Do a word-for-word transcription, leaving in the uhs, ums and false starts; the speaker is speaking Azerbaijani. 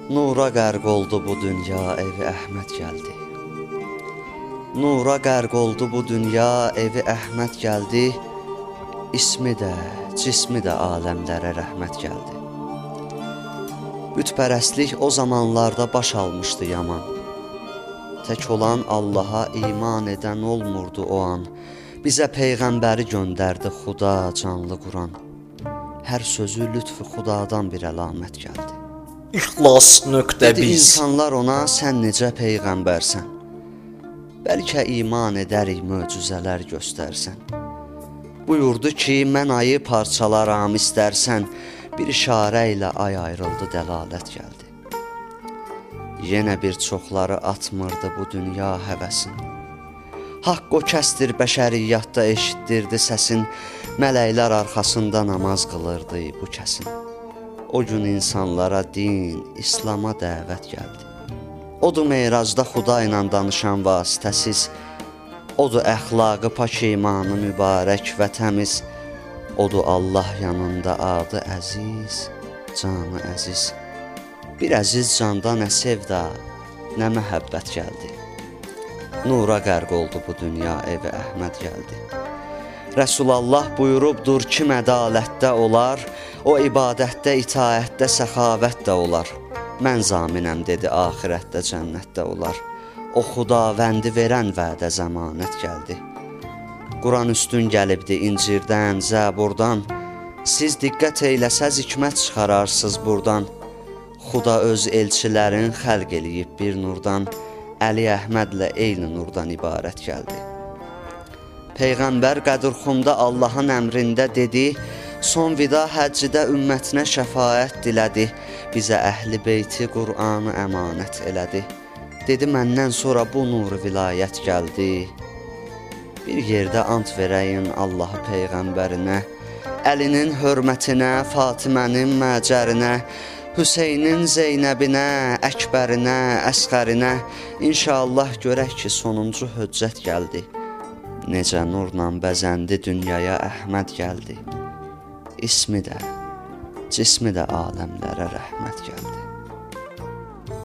Nura qərq oldu bu dünya, evi Əhməd gəldi. Nura qərq oldu bu dünya, evi Əhməd gəldi. İsmi də, cismi də aləmlərə rəhmət gəldi. Bütpərəstlik o zamanlarda baş almışdı yaman. Tək olan Allaha iman edən olmurdu o an. Bizə Peyğəmbəri göndərdi Xuda, canlı Quran. Hər sözü lütfü Xudadan bir əlamət gəldi. İxlas nöqtə Dedi biz. insanlar ona, sən necə Peyğəmbərsən? Bəlkə iman edərik, möcüzələr göstərsən. Buyurdu ki, mən ayı parçalaram istərsən. Bir işarə ilə ay ayrıldı, dəlalət gəldi. Yenə bir çoxları atmırdı bu dünya həvəsin. Haqq o kəsdir bəşəriyyatda eşitdirdi səsin. Mələklər arxasında namaz qılırdı bu kəsin. O gün insanlara din, İslama dəvət gəldi. Odur Meyracda Xuda ilə danışan vasitəsiz. Odur əxlaqı pak imanı mübarək və təmiz. Odur Allah yanında adı əziz, canı əziz. Bir əziz candan nə sevda, nə məhəbbət gəldi. Nura qərq oldu bu dünya, evi Əhməd gəldi. Rəsulallah buyurubdur kim ədalətdə olar, o ibadətdə, itaətdə, səxavətdə olar. Mən zaminəm dedi, axirətdə, cənnətdə olar. O Xudavəndi verən vədə zəmanət gəldi. Quran üstün gəlibdi incirdən, zəburdan. Siz diqqət eyləsəz hikmət çıxararsınız burdan. Xuda öz elçilərin xəlq eləyib bir nurdan. Əli Əhmədlə eyni nurdan ibarət gəldi. Peyğəmbər Qədirxumda Allahın əmrində dedi, son vida həccidə ümmətinə şəfaət dilədi. Bizə əhl-i beyti Qur'anı əmanət elədi. Dedi, məndən sonra bu nur vilayət gəldi. Bir yerdə ant verəyin Allahı Peyğəmbərinə, Əlinin hörmətinə, Fatimənin məcərinə, Hüseynin Zeynəbinə, Əkbərinə, Əsqərinə. İnşallah görək ki, sonuncu höccət gəldi. Necə nurla bəzəndi dünyaya Əhməd gəldi. İsmi də, cismi də aləmlərə rəhmət gəldi.